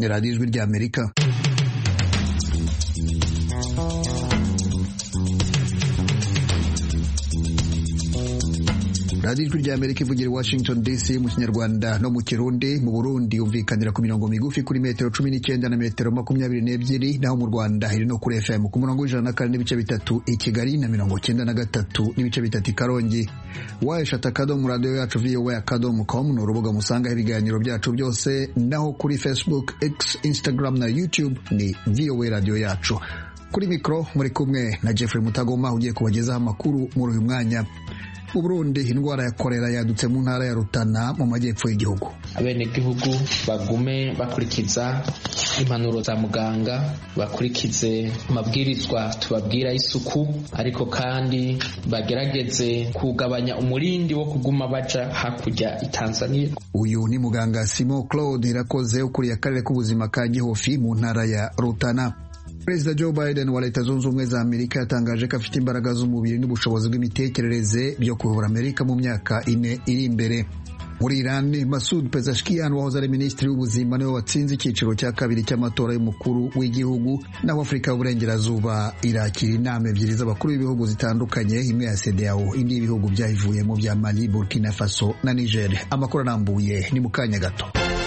ni radiyo ijwi ry'Amerika. radiyo ijwi ry'Amerika ivugira i Washington DC mu Kinyarwanda no mu Kirundi. Mu Burundi yumvikanira ku mirongo migufi kuri metero 19 na metero 22, naho mu Rwanda iri no kuri FM ku murongo w'104 n'ibice bitatu i Kigali na 93 n'ibice bitatu i Karongi. Wayeshata akadomo radio yacu voa.com ni urubuga musangaho ibiganiro byacu byose, naho kuri Facebook, X, Instagram na YouTube ni VOA radio yacu. Kuri mikro muri kumwe na Jeffrey Mutagoma ugiye kubagezaho amakuru muri uyu mwanya. Mu Burundi indwara ya kolera yadutse mu ntara ya Rutana mu majyepfo y'igihugu. Abenegihugu bagume bakurikiza impanuro za muganga, bakurikize amabwirizwa tubabwira isuku, ariko kandi bagerageze kugabanya umurindi wo kuguma baja hakurya i Tanzania. Uyu ni muganga Simon Claude Irakoze ukuriye akarere k'ubuzima ka Gihofi mu ntara ya Rutana. Perezida Joe Biden wa Leta Zunze Ubumwe za Amerika yatangaje ko afite imbaraga z'umubiri n'ubushobozi bw'imitekerereze byo kuyobora Amerika mu myaka 4 iri imbere. Muri Iran, Masoud Pezeshkian wahoze ari minisitiri w'ubuzima niwe watsinze icyiciro cya kabiri cy'amatora y'umukuru w'igihugu, naho Afurika y'Uburengerazuba irakira inama ebyiri z'abakuru b'ibihugu zitandukanye, imwe ya CEDEAO indi y'ibihugu byayivuyemo bya Mali, Burkina Faso na Niger. Amakuru arambuye ni mu kanya gato.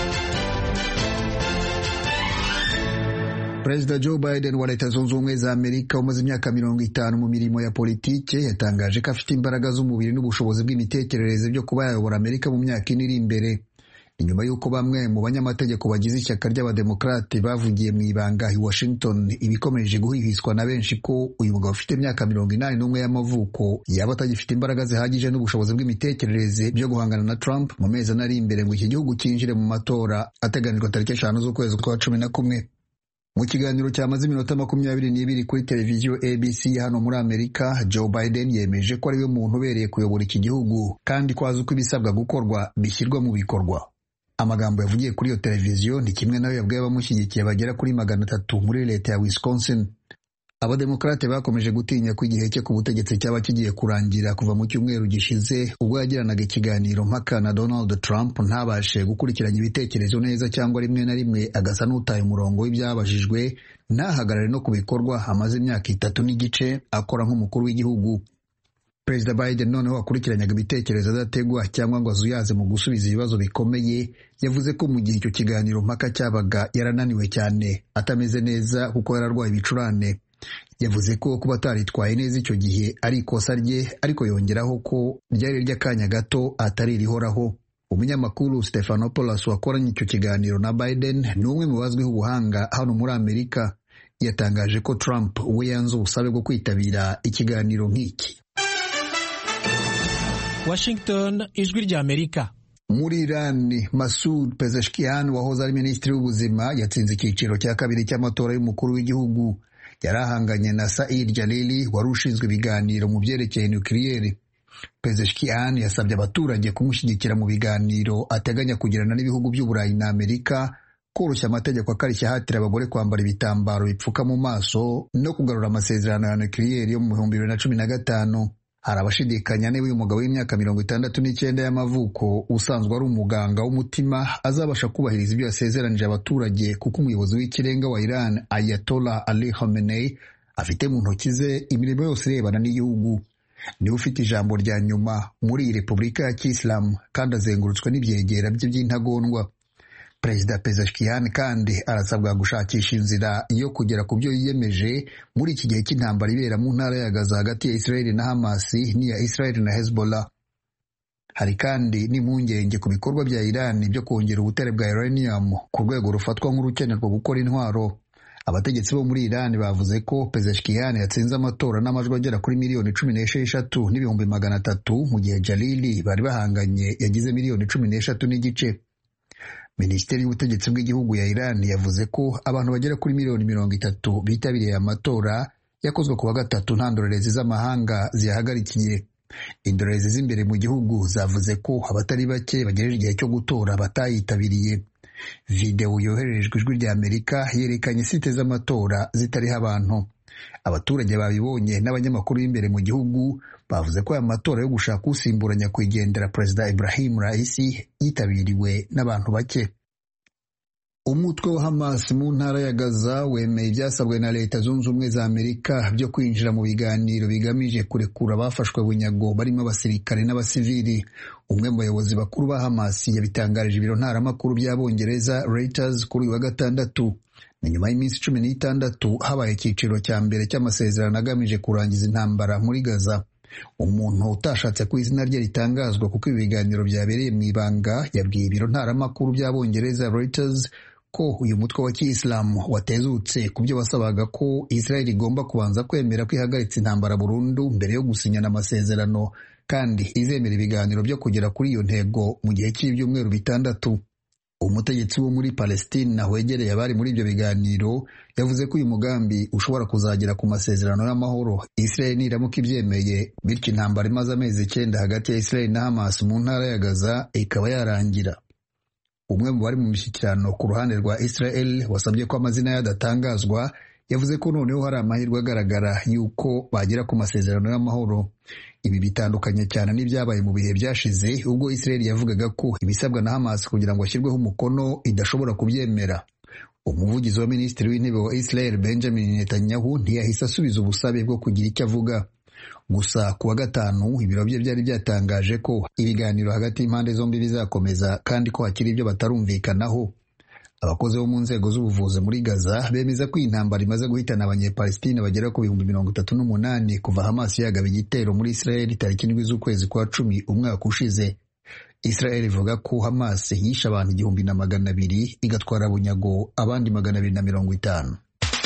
Perezida Joe Biden wa Leta Zunze Ubumwe za Amerika umaze imyaka 50 mu mirimo ya politike yatangaje ko afite imbaraga z'umubiri n'ubushobozi bw'imitekerereze byo kuba yayobora Amerika mu myaka 4 iri imbere. Inyuma y'uko bamwe mu banyamategeko bagize ishyaka ry'abademokrate bavugiye mu ibanga i Washington ibikomeje guhihizwa na benshi ko uyu mugabo ufite imyaka 81 y'amavuko yaba atagifite imbaraga zihagije n'ubushobozi bw'imitekerereze byo guhangana na Trump mu mezi ari imbere ngo iki gihugu cyinjire mu matora ateganijwe tariki 5 z'ukwezi kwa 11. Mu kiganiro cyamaze iminota 22 kuri televiziyo ABC hano muri Amerika, Joe Biden yemeje ko ariwe muntu ubereye kuyobora iki gihugu kandi ko azi uko ibisabwa gukorwa bishyirwa mu bikorwa. Amagambo yavugiye kuri iyo televiziyo ni kimwe nayo yabwiye abamushyigikiye bagera kuri 300 muri leta ya Wisconsin. Abademokrate bakomeje gutinya ko igihe cye ku butegetsi cyaba kigiye kurangira kuva mu cyumweru gishize ubwo yagiranaga ikiganiro mpaka na Donald Trump ntabashe gukurikiranya ibitekerezo neza, cyangwa rimwe na rimwe agasa n'utaye umurongo w'ibyabajijwe, ntahagarare no ku bikorwa amaze imyaka 3 n'igice akora nk'umukuru w'igihugu. Perezida Biden noneho akurikiranyaga ibitekerezo adategwa cyangwa ngo azuyaze mu gusubiza ibibazo bikomeye. Yavuze ko mu gihe icyo kiganiro mpaka cyabaga yarananiwe cyane, atameze neza kuko yararwaye ibicurane. Yavuze ko kuba ataritwaye neza icyo gihe ari ikosa rye, ariko yongeraho ko ryari ry'akanya gato atari rihoraho. Umunyamakuru Stephanopoulos wakoranye icyo kiganiro na Biden ni umwe mu bazwiho ubuhanga hano muri Amerika. Yatangaje ko Trump we yanze ubusabe bwo kwitabira ikiganiro nk'iki. Washington, ijwi ry'Amerika. Muri Iran, Masoud Pezeshkian wahoze ari minisitiri w'ubuzima yatsinze icyiciro cya kabiri cy'amatora y'umukuru w'igihugu. Yarahanganye na Said Jalili wari ushinzwe ibiganiro mu byerekeye nukiliyeri. Pezeshkian yasabye abaturage kumushyigikira mu biganiro ateganya kugirana n'ibihugu by'Uburayi na Amerika, koroshya amategeko akarishya ahatira abagore kwambara ibitambaro bipfuka mu maso no kugarura amasezerano ya nukiliyeri yo mu 2015. Hari abashidikanya niba uyu mugabo w'imyaka 69 y'amavuko usanzwe ari umuganga w'umutima azabasha kubahiriza ibyo yasezeranije abaturage, kuko umuyobozi w'ikirenga wa Iran Ayatollah Ali Khamenei afite mu ntoki ze imirimo yose irebana n'igihugu. Niwe ufite ijambo rya nyuma muri iyi Repubulika ya Kisilamu kandi azengurutswe n'ibyegera bye by'intagondwa. Perezida Pezeshkian kandi arasabwa gushakisha inzira yo kugera ku byo yiyemeje muri iki gihe cy'intambara ibera mu ntara ya Gaza hagati ya Israel na Hamas n'iya Israel na Hezbollah. Hari kandi n'impungenge ku bikorwa bya Iran byo kongera ubutare bwa uranium ku rwego rufatwa nk'urukenerwa gukora intwaro. Abategetsi bo muri Iran bavuze ko Pezeshkian yatsinze amatora n'amajwi agera kuri 1,16,300 mu gihe Jalili bari bahanganye yagize 1,13 n'igice. Minisiteri y'ubutegetsi bw'igihugu ya Iran yavuze ko abantu bagera kuri 30,000 bitabiriye amatora yakozwe ku wa gatatu nta ndorerezi z'amahanga ziyahagarikiye. Indorerezi z'imbere mu gihugu zavuze ko abatari bake bagejeje igihe cyo gutora batayitabiriye. Video yohererejwe ijwi ry'Amerika yerekanye site z'amatora zitariho abantu. Abaturage babibonye n'abanyamakuru b'imbere mu gihugu bavuze ko aya matora yo gushaka usimbura nyakwigendera Perezida Ibrahim Raisi yitabiriwe n'abantu bake. Umutwe wa Hamas mu ntara ya Gaza wemeye ibyasabwe na Leta Zunze Ubumwe za Amerika byo kwinjira mu biganiro bigamije kurekura abafashwe bunyago barimo abasirikare n'abasivili. Umwe mu bayobozi bakuru ba Hamas yabitangarije ibiro ntaramakuru by'Abongereza Reuters kuri uyu wa gatandatu. Ni nyuma y'iminsi 16 habaye icyiciro cya mbere cy'amasezerano agamije kurangiza intambara muri Gaza. Umuntu utashatse ko izina rye ritangazwa kuko ibiganiro byabereye mu ibanga yabwiye ibiro ntaramakuru by'Abongereza Reuters ko uyu mutwe wa Kiyisilamu watezutse ku byo wasabaga ko Israel igomba kubanza kwemera ko ihagaritse intambara burundu mbere yo gusinyana amasezerano kandi izemera ibiganiro byo kugera kuri iyo ntego mu gihe cy'ibyumweru 6. Umutegetsi wo muri Palestina wegereye abari muri ibyo biganiro yavuze ko uyu mugambi ushobora kuzagera ku masezerano y'amahoro Israel niramuka ibyemeye, bityo intambara imaze amezi 9 hagati ya Israel na Hamas mu ntara ya Gaza ikaba yarangira. Umwe mu bari mu mishyikirano ku ruhande rwa Israel wasabye ko amazina yadatangazwa yavuze ko noneho hari amahirwe agaragara y'uko bagera ku masezerano y'amahoro. Ibi bitandukanye cyane n'ibyabaye mu bihe byashize ubwo Israel yavugaga ko ibisabwa na Hamas kugira ngo ashyirweho umukono idashobora kubyemera. Umuvugizi wa Minisitiri w'Intebe wa Israel Benjamin Netanyahu ntiyahise asubiza ubusabe bwo kugira icyo avuga. Gusa ku wa gatanu ibiro bye byari byatangaje ko ibiganiro hagati y'impande zombi bizakomeza kandi ko hakiri ibyo batarumvikanaho. Abakozi bo mu nzego z'ubuvuzi muri Gaza bemeza ko intambara imaze guhitana Abanyepalestina bagera ku 38,000 kuva Hamas yagaba igitero muri Israel tariki 7 z'ukwezi kwa 10 umwaka ushize. Israel ivuga ko Hamas yishe abantu 200 igatwara bunyago abandi 250.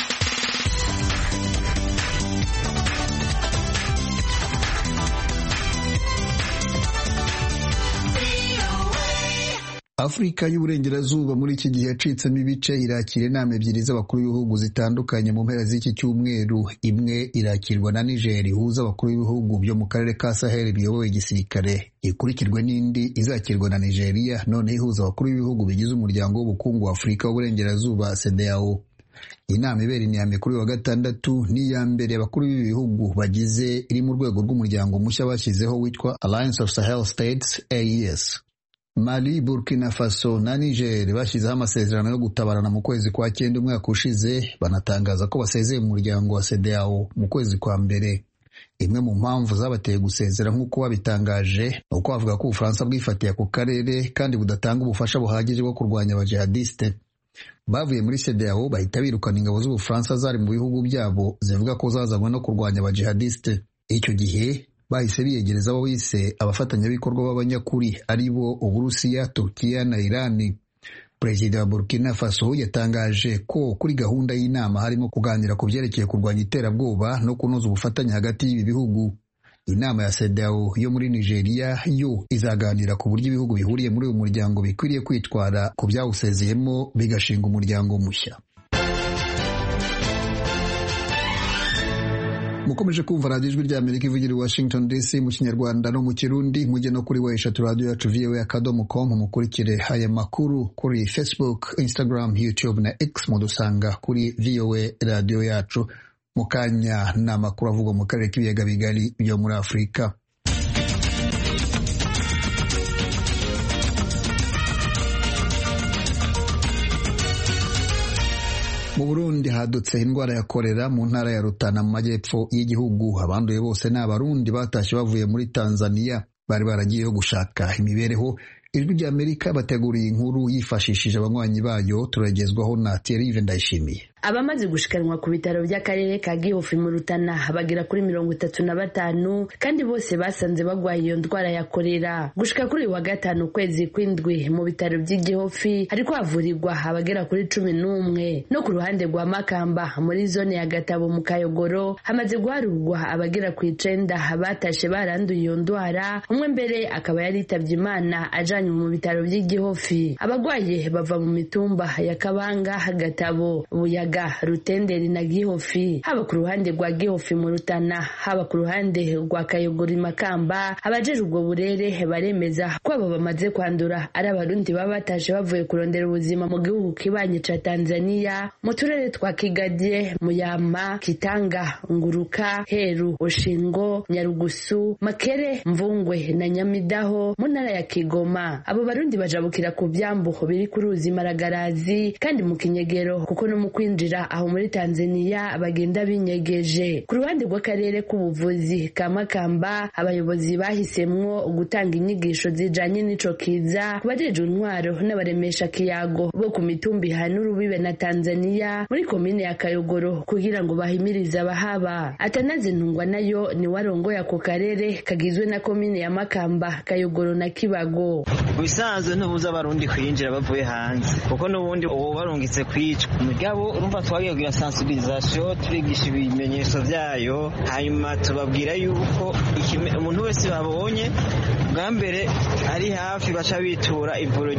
Afurika y'Uburengerazuba muri iki gihe yacitsemo ibice irakira inama ebyiri z'abakuru b'ibihugu zitandukanye mu mpera z'iki cyumweru. Imwe irakirwa na Niger ihuza abakuru b'ibihugu byo mu karere ka Sahel biyoboye igisirikare, ikurikirwe n'indi izakirwa na Nigeria none ihuza abakuru b'ibihugu bigize umuryango w'ubukungu wa Afurika y'Uburengerazuba CEDEAO. Inama ibera Niamey kuri wa gatandatu ni iya mbere abakuru b'ibihugu bagize iri mu rwego rw'umuryango mushya bashyizeho witwa Alliance of Sahel States AES. Mali, Burkina Faso na Niger bashyizeho amasezerano yo gutabarana mu kwezi kwa 9 umwaka ushize, banatangaza ko basezeye mu muryango wa CEDEAO mu kwezi kwa mbere. Imwe mu mpamvu zabateye gusezera nk'uko babitangaje uko bavuga ko Ubufaransa bwifatiye ku karere kandi budatanga ubufasha buhagije bwo kurwanya abajihadiste. Bavuye muri CEDEAO bahita birukana ingabo z'Ubufaransa zari mu bihugu byabo zivuga ko zazanywe no kurwanya abajihadiste. Icyo gihe bahise biyegereza abo bise abafatanyabikorwa b'abanyakuri ari bo Uburusiya, Turkiya na Irani. Perezida wa Burkina Faso yatangaje ko kuri gahunda y'inama harimo kuganira ku byerekeye kurwanya iterabwoba no kunoza ubufatanye hagati y'ibi bihugu. Inama ya CEDEAO yo muri Nigeria yo izaganira ku buryo ibihugu bihuriye muri uyu muryango bikwiriye kwitwara ku byawusezeyemo bigashinga umuryango mushya. Mukomeje kumva Radio Ijwi ry'Amerika ivugira i Washington DC mu Kinyarwanda no mu Kirundi. Mujye no kuri eshatu radio yacu voa.com mukurikire aya makuru kuri Facebook, Instagram, YouTube na X mudusanga kuri VOA radio yacu. Mukanya na makuru avugwa mu karere k'ibiyaga bigari byo muri Afurika. Mu Burundi hadutse indwara ya kolera mu ntara ya Rutana mu majyepfo y'igihugu. Abanduye bose ni Abarundi batashye bavuye muri Tanzania, bari baragiyeyo gushaka imibereho. Ijwi ry'Amerika bateguriye inkuru yifashishije abanywanyi bayo, turagezwaho na Thierry Ndayishimiye. Abamaze gushikanwa ku bitaro by'akarere ka Gihofi mu Rutana bagera kuri 35 kandi bose basanze bagwaye iyo ndwara ya kolera. Gushika kuri wa gatanu kwezi kw'indwi mu bitaro by'Igihofi hariko havurirwa abagera kuri 11. No ku ruhande rwa Makamba muri zone ya Gatabo mu Kayogoro hamaze guharurwa abagera ku 9 batashe baranduye iyo ndwara. Umwe mbere akaba yari yitavye Imana ajanywe mu bitaro by'Igihofi. Abagwaye bava mu mitumba ya Kabanga, Gatabo, Buyaga, Rutenderi na Gihofi. Haba ku ruhande rwa Gihofi mu Rutana, haba ku ruhande rwa Kayogori Makamba, abajeje ubwo burere baremeza ko abo bamaze kwandura ari Abarundi baba batashe bavuye kurondera ubuzima mu gihugu kibanye ca Tanzania, mu turere twa Kigadye, Muyama, Kitanga, Nguruka, Heru, Oshingo, Nyarugusu, Makere, Mvungwe na Nyamidaho mu ntara ya Kigoma. Rutana. Abo barundi bajabukira ku vyambu biri ku ruzi Maragarazi kandi mu kinyegero kuko no mu kwinjira aho muri Tanzania bagenda binyegeje. Ku ruhande rw'akarere k'ubuvuzi ka Makamba abayobozi bahisemwo gutanga inyigisho zijanye n'ico kiza kubajejwe intwaro n'abaremesha kiyago bo ku mitumbi n'urubibe na Tanzania muri komine ya Kayogoro kugira ngo bahimirize abahaba. Atanaze Ntungwa nayo ni warongo ya ku karere kagizwe na komine ya Makamba, Kayogoro na Kibago. Bisanzwe ntubuza abarundi kwinjira bavuye hanze kuko n'ubundi uwo barungitse kwicwa. Mugabo urumva twagiye kugira sensibilisation turigisha ibimenyetso vyayo hanyuma tubabwira yuko umuntu wese babonye bwa mbere ari hafi baca bitura ivuro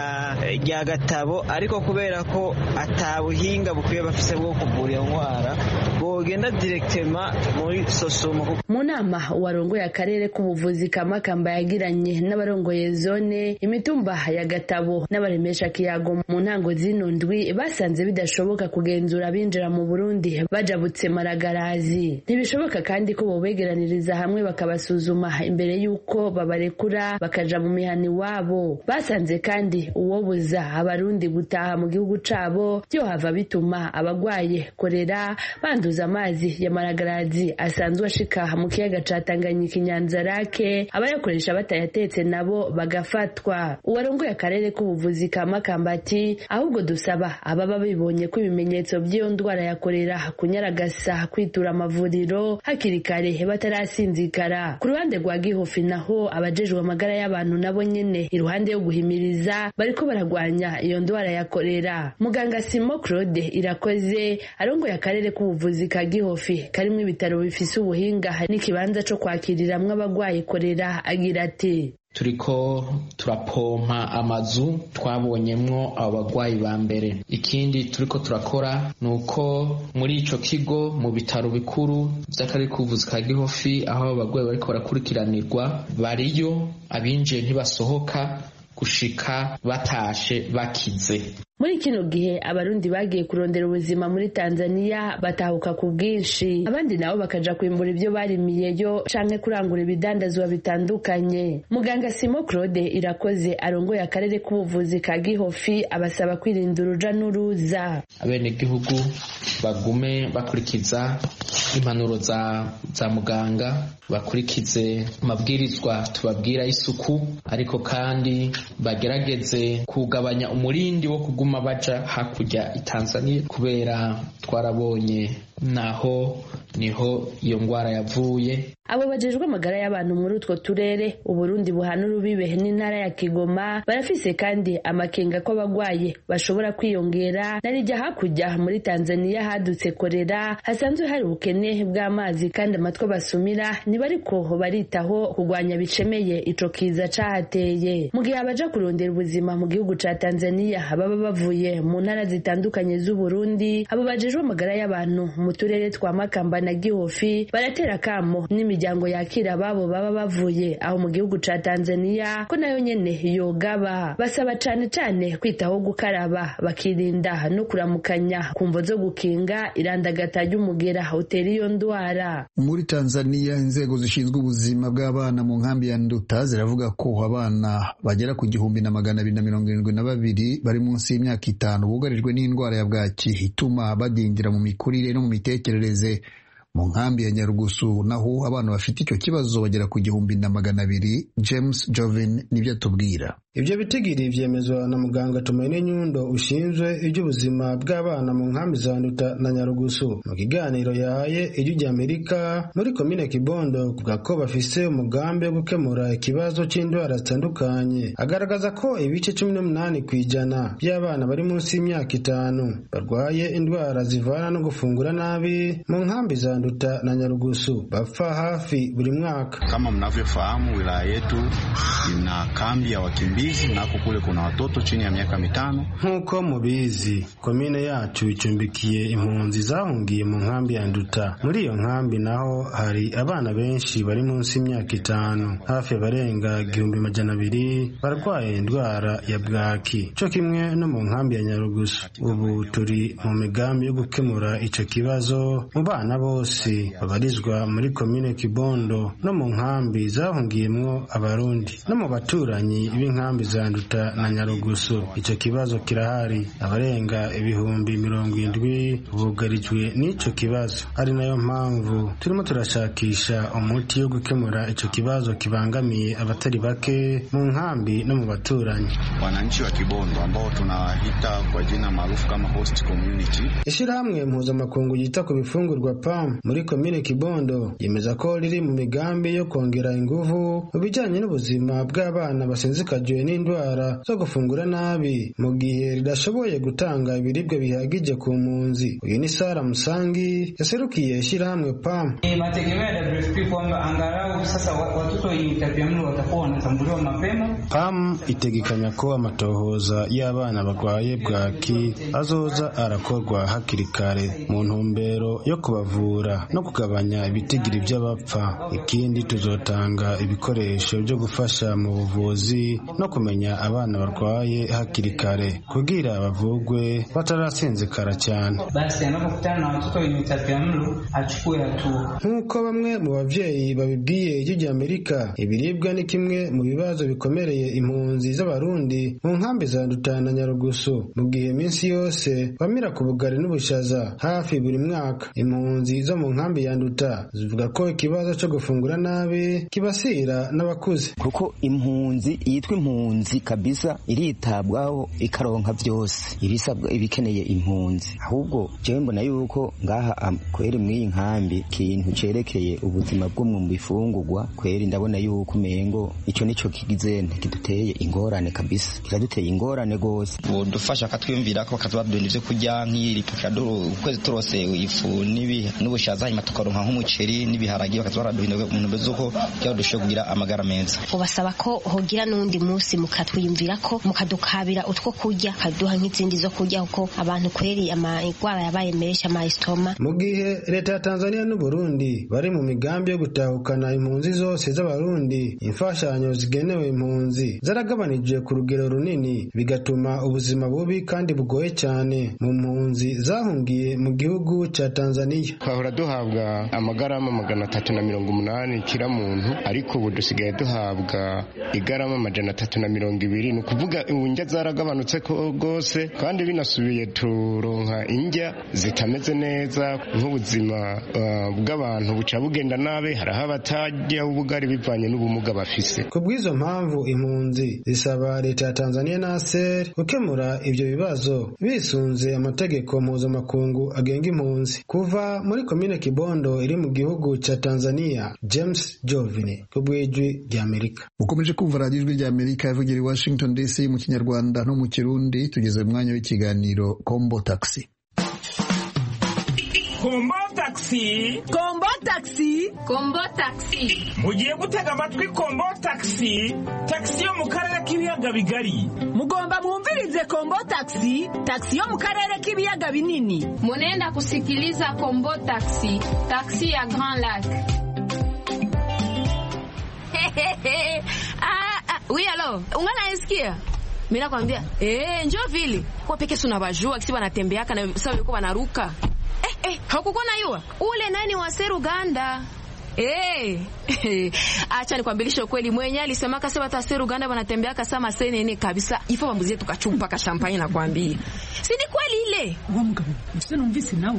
rya Gatabo, ariko kubera ko atabuhinga bukwiye bafise bwo kuvura iyo ndwara bogenda directement muri Sosumo. Mu nama warongoye akarere k'ubuvuzi ka Makamba yagiranye n'abarongoye zone imitumba ya Gatabo n'abaremesha kiyago mu ntango zino ndwi basanze bidashoboka kugenzura abinjira mu Burundi bajabutse Maragarazi. Ntibishoboka kandi ko bobegeraniriza hamwe bakabasuzuma imbere y'uko babarekura bakaja mu mihani wabo. Basanze kandi uwobuza abarundi gutaha mu gihugu cabo byo hava bituma abagwaye korera banduza amazi ya Maragarazi asanzwe ashika mu kiyaga ca Tanganyika Inyanzarake, abayakoresha batayatetse nabo bagafatwa. Uwarongoye akarere k'ubuvuzi ka Makamba ati ahubwo dusaba ababa bibonye ko ibimenyetso by'iyo ndwara ya korera kunyaragasa kwitura amavuriro hakiri kare batarasinzikara. Ku ruhande rwa Gihofi naho abajejwe amagara y'abantu nabo nyene iruhande yo guhimiriza bariko baragwanya iyo ndwara ya korera. Muganga Simo Claude Irakoze arongoye akarere k'ubuvuzi ka Gihofi karimwo ibitaro bifise ubuhinga n'ikibanza co kwakiriramwo abagwaye korera agira ati turiko turapompa amazu twabonyemwo abo bagwayi ba mbere. Ikindi turiko turakora nuko muri ico kigo mu bitaro bikuru vy'akarere k'ubuvuzi ka Gihofi aho abagwayi bariko barakurikiranirwa bariyo, abinjiye ntibasohoka gushika batashe bakize. Muri kino gihe abarundi bagiye kurondera ubuzima muri Tanzania batahuka ku bwinshi, abandi nabo bakaja kwimbura ibyo barimiyeyo canke kurangura ibidandazwa bitandukanye. Muganga Simo Claude Irakoze arongoye akarere k'ubuvuzi ka Gihofi abasaba kwirinda uruja n'uruza. Abene gihugu bagume bakurikiza impanuro za muganga, bakurikize amabwirizwa tubabwira isuku, ariko kandi bagerageze kugabanya umurindi wo kuguma baja hakurya i Tanzania kubera twarabonye naho niho iyo ngwara yavuye. Abo bajejwe amagara y'abantu muri utwo turere Uburundi buhana urubibe n'intara ya Kigoma barafise kandi amakenga ko abagwaye bashobora kwiyongera narijya hakurya muri Tanzania hadutse korera hasanzwe hari ubukene bw'amazi kandi amatwa basumira nibariko baritaho kugwanya bicemeye ico kiza cahateye. Mu gihe abaja kurondera ubuzima mu gihugu ca Tanzania baba bavuye mu ntara zitandukanye z'u Burundi, abo bajejwe amagara y'abantu mu turere twa Makamba na Gihofi baratera kamo n'imiryango yakira babo baba bavuye aho mu gihugu ca Tanzania ko nayo nyene yogaba. Basaba cane cane kwitaho gukaraba bakirinda no kuramukanya kumvo zo gukinga irandagata ry'umugera utera iyo ndwara. Muri Tanzania inzego zishinzwe ubuzima bw'abana mu nkambi ya Nduta ziravuga ko abana bagera ku 1272 bari munsi y'imyaka 5 bugarijwe n'indwara ya bwaki ituma badindira mu mikurire no mu mitekerereze. Mu nkambi ya Nyarugusu naho abana bafite icyo kibazo bagera ku 1200. James Joven nibyo atubwira. Ibyo bitigiri vyemezwa na muganga Tumaine Nyundo ushinzwe iby'ubuzima bw'abana mu nkambi za Nduta na Nyarugusu. Mu kiganiro yahaye ijwi ry'Amerika muri komine Kibondo kuvuga ko bafise umugambi wo gukemura ikibazo c'indwara zitandukanye. Agaragaza ko ibice 18% by'abana bari munsi y'imyaka 5 barwaye indwara zivana no gufungura nabi mu nkambi za Nduta na Nyarugusu bapfa hafi buri mwaka. Kama mnavyofahamu, wilaya yetu ina kambi ya wakimbizi nako kule kuna watoto chini ya miaka 5. Nkuko mubizi, komine yacu icumbikiye impunzi zahungiye mu nkambi ya Nduta. Muri iyo nkambi naho hari abana benshi bari munsi y'imyaka 5, hafi barenga 1200 barwaye indwara ya bwaki. Cyo kimwe no mu nkambi ya Nyarugusu. Ubu turi mu migambi yo gukemura ico kibazo mu bana bose bose babarizwa muri komine Kibondo no mu nkambi zahungiyemwo abarundi no mu baturanyi b'inkambi za Nduta na Nyarugusu. Ico kibazo kirahari, abarenga ibihumbi 70 bugarijwe n'ico kibazo, ari nayo mpamvu turimo turashakisha umuti wo gukemura ico kibazo kibangamiye abatari bake mu nkambi no mu baturanyi. Wananchi wa Kibondo ambao tunawaita kwa jina maarufu kama host community. Ishirahamwe mpuzamakungu yita ku bifungurwa PAM muri komine Kibondo yemeza ko riri mu migambi yo kongera inguvu mu bijanye n'ubuzima bw'abana basinzikajwe n'indwara zo gufungura nabi mu gihe ridashoboye gutanga ibiribwa bihagije ku mpunzi. Uyu ni Sara Musangi yaserukiye ishirahamwe PAM. Mategemeo ya WFP kwamba angalau sasa watoto wenye utapiamlo watakuwa wanatambuliwa mapema. PAM itegekanya ko amatohoza y'abana barwaye bwaki azoza arakorwa hakiri kare mu ntumbero yo kubavura no kugabanya ibitigiri by'abapfa. Ikindi tuzotanga ibikoresho byo gufasha mu buvuzi no kumenya abana barwaye hakiri kare kugira bavugwe batarasinzikara cyane. Basi anapokutana na watoto wenye utapiamlo achukue hatua. Nk'uko bamwe mu bavyeyi babibwiye ijwi ry'Amerika, ibiribwa ni kimwe mu bibazo bikomereye impunzi z'abarundi mu nkambi za Nduta na Nyarugusu, mu gihe minsi yose bamira ku bugari n'ubushaza hafi buri mwaka. Impunzi zo mu nkambi ya Nduta zivuga ko ikibazo cyo gufungura nabi kibasira n'abakuze, kuko impunzi yitwa impunzi kabisa iritabwaho ikaronka byose ibisabwa ibikeneye impunzi. Ahubwo jewe mbona yuko ngaha kweri mw'iyi nkambi kintu cerekeye ubuzima bwo mu bifungurwa kweri ndabona yuko mengo ico nico kigizene kiduteye ingorane kabisa, kiraduteye ingorane gose. Dufasha katwiyumvira ko kazabadunda ivyo kurya nk'iri ukwezi turose ifu n'ubushaza hanyuma tukaronka nk'umuceri n'ibiharage bakazabaraduhindura mu ntumbe z'uko kugira dushoboye kugira amagara meza. Ubasaba ko hogira n'undi munsi mukatwiyumvira ko mukadukabira utwo kurya kaduha nk'izindi zo kurya kuko abantu kweri amagwara yabaye menshi amaistoma. Mu gihe leta ya Tanzania n'u Burundi bari mu migambi yo gutahukana impunzi zose z'abarundi, imfashanyo zigenewe impunzi zaragabanije ku rugero runini, bigatuma ubuzima bubi kandi bugoye cyane mu mpunzi zahungiye mu gihugu ca Tanzania. Twahora duhabwa amagarama 380 kila muntu, ariko ubu dusigaye duhabwa igarama 320. Ni ukuvuga indya zaragabanutse gose, kandi binasubiye turonka indya zitameze neza. Nk'ubuzima bw'abantu buca bugenda nabe, haraho abatajya ubugari bivanye n'ubumuga bafise. Ku bw'izo mpamvu impunzi zisaba leta ya Tanzania na ASER gukemura ibyo bibazo bisunze amategeko mpuzamakungu agenga impunzi. Kuva muri komine Kibondo iri mu gihugu ca Tanzania, James Jovine ku bw'ijwi ry'Amerika. Ukomeje kumva radio ijwi ry'Amerika ivugira i Washington DC mu Kinyarwanda no mu Kirundi. Tugeze mu mwanya w'ikiganiro Kombo Taxi. Kombo Taxi, Kombo Taxi, Kombo Taxi. Mugiye gutega amatwi Kombo Taxi, taxi yo mu karere k'ibiyaga bigari. Mugomba mwumvirize Kombo Taxi, taxi yo mu karere k'ibiyaga binini. Munenda kusikiliza Kombo Taxi, taxi ya Grand Lac. Oui, alors, unanisikia? Mimi nakwambia, njoo vile. Kwa peke tunabajua kisi wanatembeaka na sawa yuko wanaruka. Hakukuona yua? Ule nani wa Seruganda? Acha nikwambilishe kweli, mwenye alisema kasa watu wa Seruganda wanatembeaka sama senene kabisa. Ifo bambuzie tukachumpa ka champagne na kwambia. Si ni kweli ile? Ngomga. Msiniumvisi nao.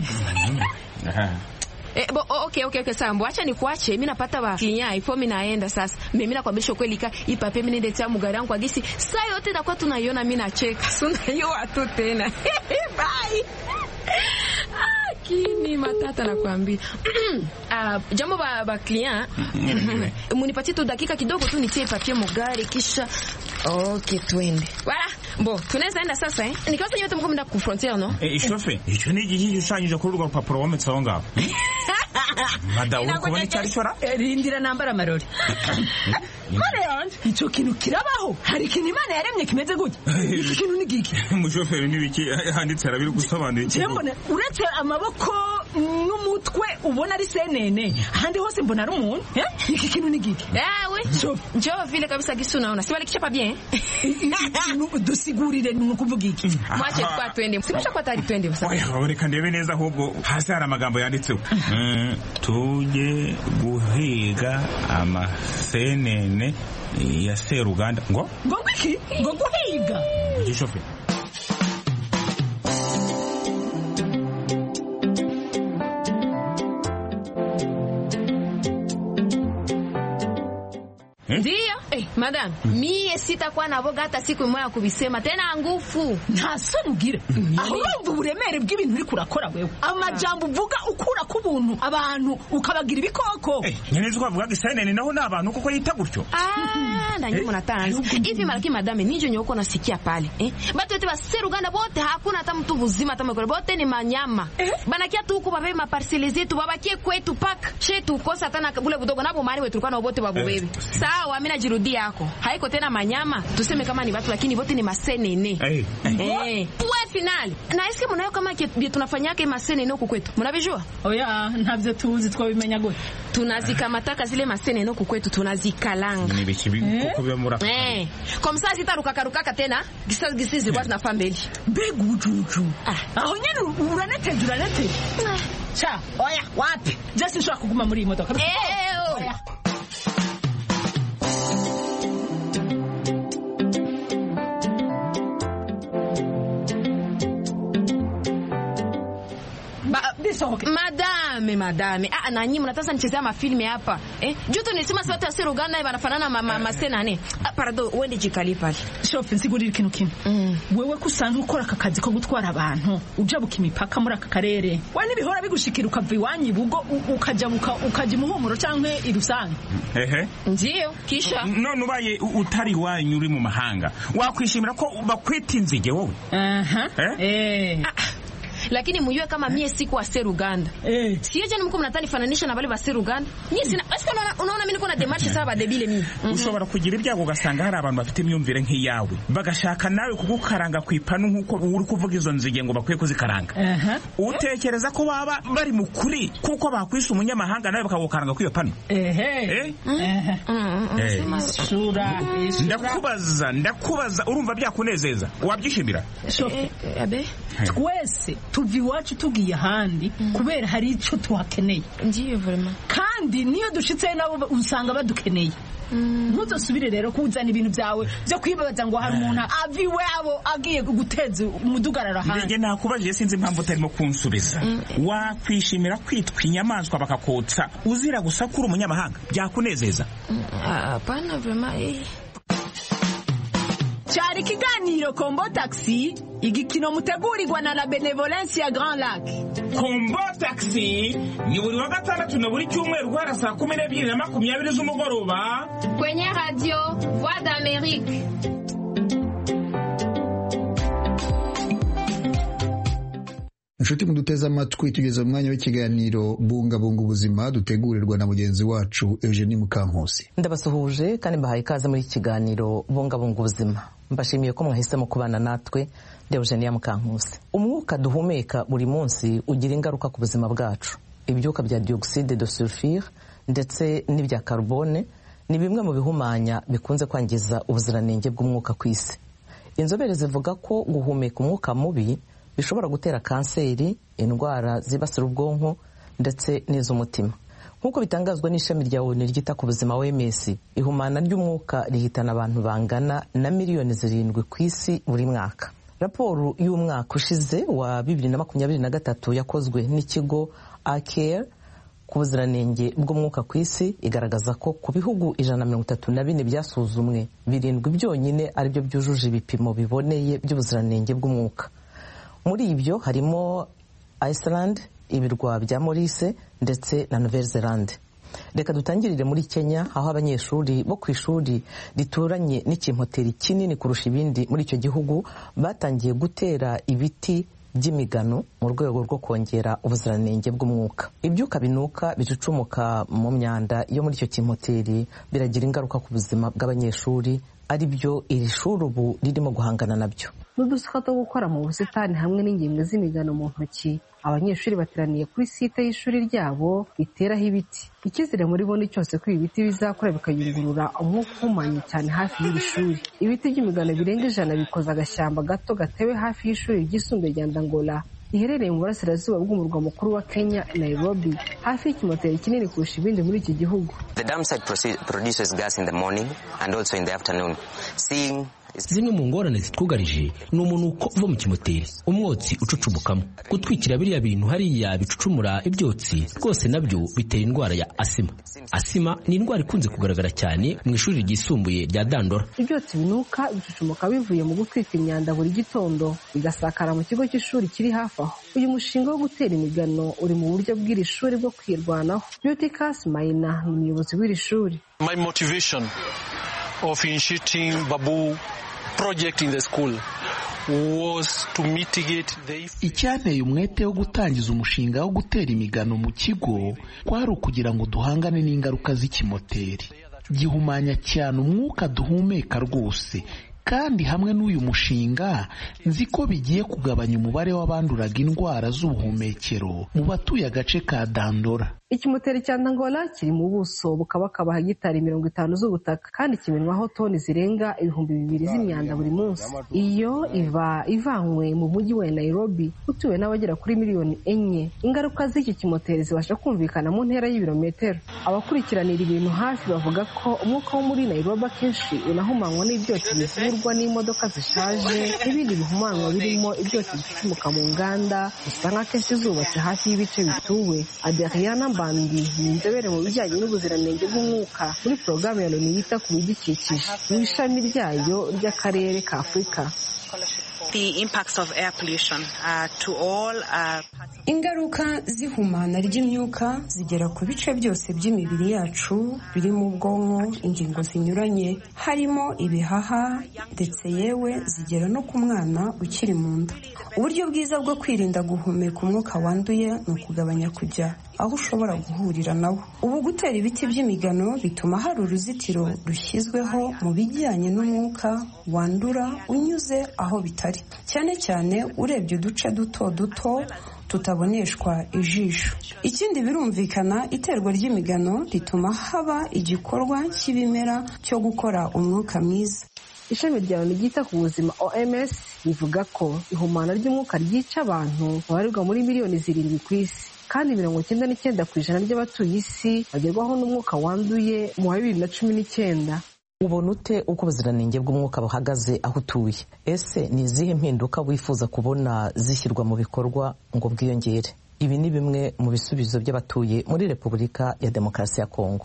Okay, sambo. Acha nikuache. Mimi napata wa klinya ipo mimi naenda sasa. Mimi nakwambia kweli ka ipape mimi nende tia mugari yangu agisi. Saa yote takuwa tunaiona mimi nacheka. Suna yua tu tena. Bye. Kini matata nakwambia. Jambo ba client. Munipatie tu dakika kidogo tu nitie papier mugari kisha. Okay, twende. Voilà. Bon, tunaweza enda sasa Nikaanza nyote mko mnda ku frontier no? Shofe, ico ni igihe ushanyije kuri urwo rupapuro wometse aho ngaho. Madawu kubona icyarishora? Rindira nambara marori. Mareon, ico kintu kirabaho. Hari kintu Imana yaremye kimeze gutya. Ico kintu ni giki? Umushoferi nibiki handitse arabiri gusobanura iki? Cyembone uretse amaboko n'umutwe ubona ari senene ahandi hose mbona ari umuntu iki kintu ni giki oui njoo vile kabisa gisi unaona si walikichapa bien dusigurire ni ukuvuga iki mwache kwa twende sibisha kwa tari twende oya reka ndebe neza ahubwo hasi hari amagambo yanditseho tuje guhiga amasenene ya Seruganda ngo iki ngo guhiga gishofe Ndio, madam, mie sitakuwa na boga hata siku moja kubisema tena ngufu. Ntasubwire. Aho urumva uburemere bw'ibintu uri kurakora wewe. Amajambo uvuga ukura ku buntu abantu ukabagira ibikoko. Nyene zo bavuga gisenene naho nabantu kuko yita gutyo. Ndanyi munatanza. Hivi maraki madame nijo nyoko nasikia pale. Batu wote ba Seruganda bote hakuna hata mtu mzima hata mkore bote ni manyama. Banakia tu huko babe maparcele zetu babakie kwetu paka. Shetu kosa tena bule budogo nabo mali wetu kwa bote babu bebe. Sawa mimi najirudia yako. Haiko tena manyama. Tuseme kama ni watu lakini wote ni masenene. Kwa finali. Na eske munayo kama tunafanyaka masenene huko kwetu. Mnabijua? Oya ntabyo tuzi twabimenya gute. Tunazikamataka zile masenene huko kwetu tunazikalanga. Ni bikibi kuko bya Comme ça zitaruka tena gisizi kwa tunafa mbele. Begujuju. Aho nyene uranete. Cha, oya wapi? Just nshaka kuguma muri motoka. Oya. Madame. Na nyinyi mnataka nichezea mafilme hapa. Juto nilisema si watu wa Seruganda wanafanana masena ne. Pardon, wende jikali pale. Shofe nsigurira ikintu kimwe. Wewe kusanzwe ukora akazi ko gutwara abantu, ujabuka imipaka muri aka karere. Wani bihora bigushikira ukava iwanyi bugo ukajabuka ukaja muhumuro canke irusange. Ndio, kisha. None ubaye utari wanyu uri mu mahanga. Wakwishimira ko bakwita inzige wowe. Lakini mjue kama mie siku wa Seruganda. Siyeje ni mko mnatani fananisha na wale wa Seruganda. Mie sina basi unaona mimi niko na demarche saba debile mimi. Ushobora kugira ibyago gasanga hari abantu bafite imyumvire nk'iyawe. Bagashaka nawe kugukaranga kwipanu nkuko uri kuvuga izo nzige ngo bakwiye kuzikaranga. Utekereza ko baba bari mukuri kuko bakwisa umunyamahanga nawe bakagukaranga kwiyo panu. Ndakubaza urumva byakunezeza. Wabyishimira? Twese tuvi iwacu tugiye ahandi kubera hari ico tuhakeneye. Ngiye vraiment. Kandi niyo dushitse nabo usanga badukeneye. Ntuzosubire rero kuzana ibintu byawe byo kwibaza ngo hari umuntu aviwe abo agiye guteza umudugarara ahandi. Ndege nakubajije sinzi impamvu utarimo kunsubiza. Wakwishimira kwitwa inyamaswa bakakotsa uzira gusakura umunyamahanga byakunezeza? Hapana vraiment. Cyari kiganiro Kombo Taxi, igikino mutegurirwa na la Benevolence ya Grand Lac. Kombo Taxi ni buri wa gatandatu na buri cyumweru guhera saa 12:20 z'umugoroba kwenye radio Voix d'Amérique. Inshuti muduteze amatwi tugeze mu mwanya w'ikiganiro bungabunga ubuzima dutegurirwa na mugenzi wacu Eugenie Mukankusi. Ndabasuhuje kandi mbahaye ikaze muri iki kiganiro bungabunga ubuzima. Mbashimiye ko mwahisemo kubana natwe. Eugenie Mukankusi. Umwuka duhumeka buri munsi ugira ingaruka ku buzima bwacu. Ibyuka bya dioxide de sulfure ndetse n'ibya carbone ni bimwe mu bihumanya bikunze kwangiza ubuziranenge bw'umwuka ku isi. Inzobere zivuga ko guhumeka umwuka mubi bishobora gutera kanseri, indwara zibasira ubwonko ndetse n'iz'umutima. Nk'uko bitangazwa n'ishami rya ONU ryita ku buzima OMS, ihumana ry'umwuka rihitana abantu bangana na miliyoni 7 ku isi buri mwaka. Raporo y'umwaka ushize wa 2023 yakozwe n'ikigo ACARE ku buziranenge bw'umwuka ku isi igaragaza ko ku bihugu 134 byasuzumwe 7 byonyine aribyo byujuje ibipimo biboneye by'ubuziranenge bw'umwuka. Muri ibyo harimo Iceland, ibirwa bya Maurice ndetse na Nouvelle-Zélande. Reka dutangirire muri Kenya aho abanyeshuri bo ku ishuri rituranye n'ikimpoteri kinini kurusha ibindi muri icyo gihugu batangiye gutera ibiti by'imigano mu rwego rwo kongera ubuziranenge bw'umwuka. Ibyuka binuka bicucumuka mu myanda yo muri icyo kimpoteri biragira ingaruka ku buzima bw'abanyeshuri, ari byo iri shuri ubu ririmo guhangana nabyo. N'udusuka two gukora mu busitani hamwe n'ingemwe z'imigano mu ntoki, abanyeshuri bateraniye kuri site y'ishuri ryabo riteraho ibiti. Icyizere muri bo ni cyose ko ibi biti bizakura bikayungurura umwuka uhumanye cyane hafi y'iri shuri. Ibiti by'imigano birenga 100 bikoze agashyamba gato gatewe hafi y'ishuri ryisumbuye rya Ndangola riherereye mu burasirazuba bw'umurwa mukuru wa Kenya, Nairobi, hafi y'ikimoteri kinini kurusha ibindi muri iki gihugu. The dam site produces gas in the morning and also in the afternoon. Zimwe mu ngorane zitwugarije ni umunuko uva mu kimoteri, umwotsi ucucumukamo. Gutwikira biriya bintu hariya bicucumura ibyotsi rwose nabyo bitera indwara ya asima. Asima ni indwara ikunze kugaragara cyane mu ishuri ryisumbuye rya Dandora. Ibyotsi binuka bicucumuka bivuye mu gutwika imyanda buri gitondo bigasakara mu kigo cy'ishuri kiri hafi aho. Uyu mushinga wo gutera imigano uri mu buryo bw'iri shuri bwo kwirwanaho. Beauticas Maina ni umuyobozi w'iri shuri. My motivation of initiating Babu project in the school was to mitigate the... Icyanteye umwete wo gutangiza umushinga wo gutera imigano mu kigo kwari ukugira ngo duhangane n'ingaruka z'ikimoteri. Gihumanya cyane umwuka duhumeka rwose, kandi hamwe n'uyu mushinga nzi ko bigiye kugabanya umubare w'abanduraga indwara z'ubuhumekero mu batuye agace ka Dandora. Ikimoteri cya Ndangola kiri mu buso bukabakaba hegitari 50 z'ubutaka kandi kimenwaho toni zirenga 2,000 z'imyanda buri munsi. Iyo ivanywe mu mujyi wa Nairobi utuwe n'abagera kuri miliyoni 4. Ingaruka z'iki kimoteri zibasha kumvikana mu ntera y'ibirometero. Abakurikiranira ibintu hafi bavuga ko umwuka wo muri Nairobi akenshi unahumanywa n'ibyotsi bivurwa n'imodoka zishaje n'ibindi bihumanwa birimo ibyotsi bicucumuka mu nganda usanga akenshi zubatse hafi y'ibice bituwe. Adriana Bandi ni inzobere mu bijyanye n'ubuziranenge bw'umwuka muri porogaramu ya Loni yita ku bidukikije mu ishami ryayo ry'akarere ka Afurika. Ingaruka z'ihumana ry'imyuka zigera ku bice byose by'imibiri yacu birimo ubwonko, ingingo zinyuranye harimo ibihaha ndetse yewe zigera no ku mwana ukiri mu nda. Uburyo bwiza bwo kwirinda guhumeka umwuka wanduye ni ukugabanya kujya aho ushobora guhurira nawo. Ubu gutera ibiti by'imigano bituma hari uruzitiro rushyizweho mu bijyanye n'umwuka wandura unyuze aho bitari, cyane cyane urebye uduce duto duto tutaboneshwa ijisho. Ikindi birumvikana iterwa ry'imigano rituma haba igikorwa cy'ibimera cyo gukora umwuka mwiza. Ishami rya Loni ryita ku buzima OMS rivuga ko ihumana ry'umwuka ryica abantu babarirwa muri miliyoni 7 ku isi, kandi 99% ry'abatuye isi bagerwaho n'umwuka wanduye mu 2019. Ubona ute uko ubuziranenge bw'umwuka buhagaze aho utuye? Ese ni izihe mpinduka wifuza kubona zishyirwa mu bikorwa ngo bwiyongere? Ibi ni bimwe mu bisubizo by'abatuye muri Repubulika ya Demokarasi ya Kongo.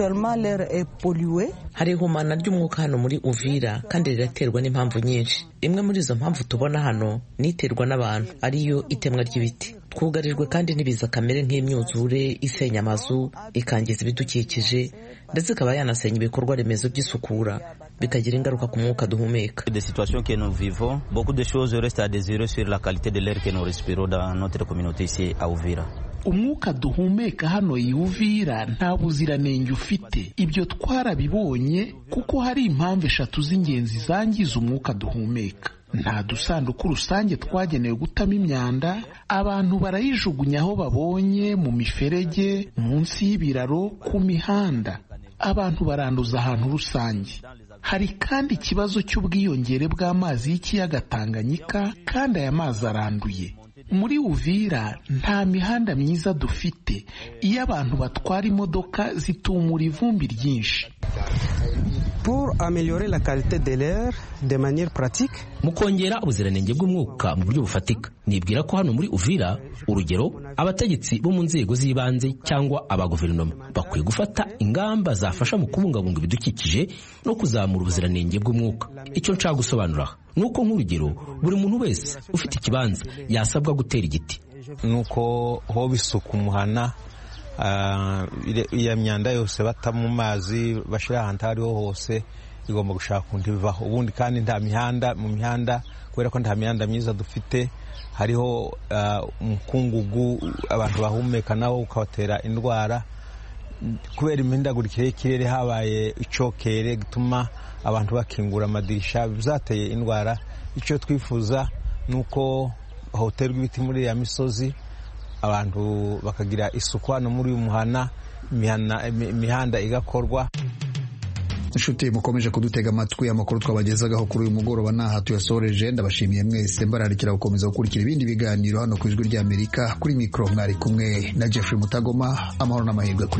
Hari ihumana ry'umwuka hano muri Uvira kandi riraterwa n'impamvu nyinshi. Imwe muri izo mpamvu tubona hano niterwa n'abantu, ariyo itemwa ry'ibiti. Twugarijwe kandi n'ibiza kamere nk'imyuzure isenya amazu, ikangiza ibidukikije, ndetse ikaba yanasenya ibikorwa remezo by'isukura, bikagira ingaruka ku mwuka duhumeka. Des situations que nous vivons, beaucoup de choses restent à désirer sur la qualité de l'air que nous respirons dans notre communauté ici à Uvira. Umwuka duhumeka hano i Uvira nta buziranenge ufite. Ibyo twarabibonye kuko hari impamvu 3 z'ingenzi zangiza umwuka duhumeka. Nta dusanduku rusange twagenewe gutama imyanda, abantu barayijugunya aho babonye, mu miferege, munsi y'ibiraro, ku mihanda. Abantu baranduza ahantu rusange. Hari kandi ikibazo cy'ubwiyongere bw'amazi y'ikiyaga Tanganyika, kandi aya mazi aranduye. Muri Uvira nta mihanda myiza dufite, iyo abantu batwara imodoka zitumura ivumbi ryinshi. Pour améliorer la qualité de l'air de manière pratique, mu kongera ubuziranenge bw'umwuka mu buryo bufatika, nibwira ko hano muri Uvira, urugero, abategetsi bo mu nzego z'ibanze cyangwa abaguverinoma bakwiye gufata ingamba zafasha mu kubungabunga ibidukikije no kuzamura ubuziranenge bw'umwuka. Icyo nshaka gusobanura nuko nk'urugero, buri muntu wese ufite ikibanza yasabwa gutera igiti. Nuko hoba isuku muhana, iya myanda yose bata mu mazi bashira ahantu hariho hose igomba gushaka kundi bivaho. Ubundi kandi nta mihanda, mu mihanda kubera ko nta mihanda myiza dufite, hariho umukungugu abantu bahumeka nawo ukabatera indwara. kubera imihindagurikire y'ikirere habaye icokere gituma abantu bakingura amadirisha bizateye indwara. Icyo twifuza ni uko hoterwa ibiti muri ya misozi, abantu bakagira isuku hano muri uyu muhana, imihanda igakorwa. Inshuti mukomeje kudutega amatwi, amakuru twabagezagaho kuri uyu mugoroba naha tuyasoreje. Ndabashimiye mwese, mbararikira gukomeza gukurikira ibindi biganiro hano ku Ijwi ry'Amerika. Kuri mikoro mwari kumwe na Jeffrey Mutagoma. Amahoro n'amahirwe kuri